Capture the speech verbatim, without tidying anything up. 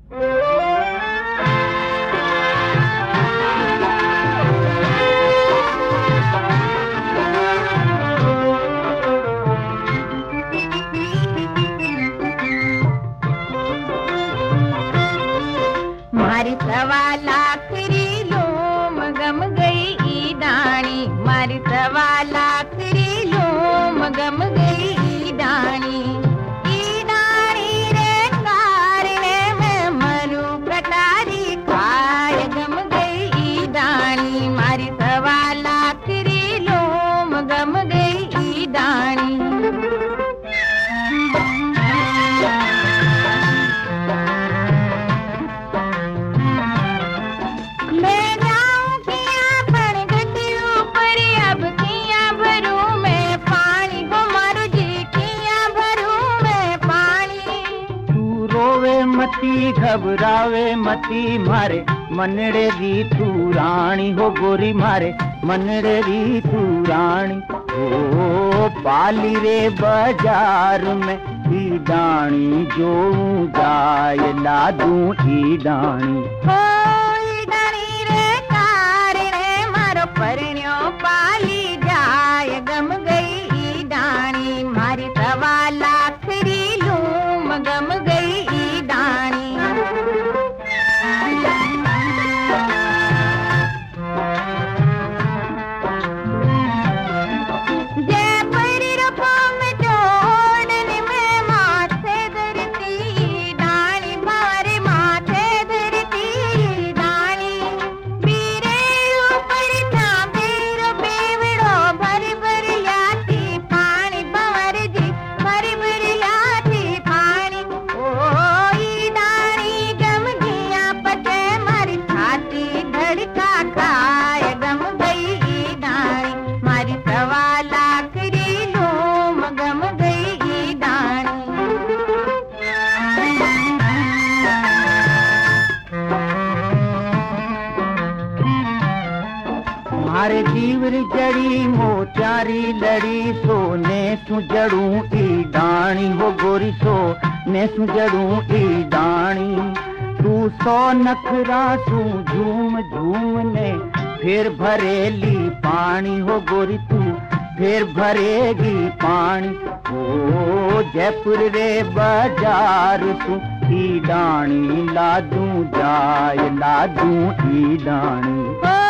मारी सवा लाख री लोम गम गई ई डाणी, मारी सवा लाख री लोम गम गई ई डाणी। ई डाणी रे कारणे में मरु कटारी खाय गम गई ई डाणी, मारी सवा लाख री लोम गम गई ई डाणी। मती घबरावे मती मारे मनड़े री तू रानी हो गोरी मारे मनड़े री तू रानी। ओ पाली रे बाजार में ई डाणी जो जाए लादू ई डाणी। ओ ई डाणी रे कारणे मारो परण्यो पाली जाए गम गई ई डाणी, मारी सवा लाख री लूम गम गई ई डाणी। मारे जीवर जड़ी मोचारी लड़ी सोने सुजड़ू ई डाणी हो गोरी सोने सुजड़ू ई डाणी। तू सौ नखरा सू झूम झूम ने फिर भरेली पानी हो गोरी तू फिर भरेगी पानी। ओ जयपुर रे बाजार तू ई डाणी लादू जाए लादू ई डाणी।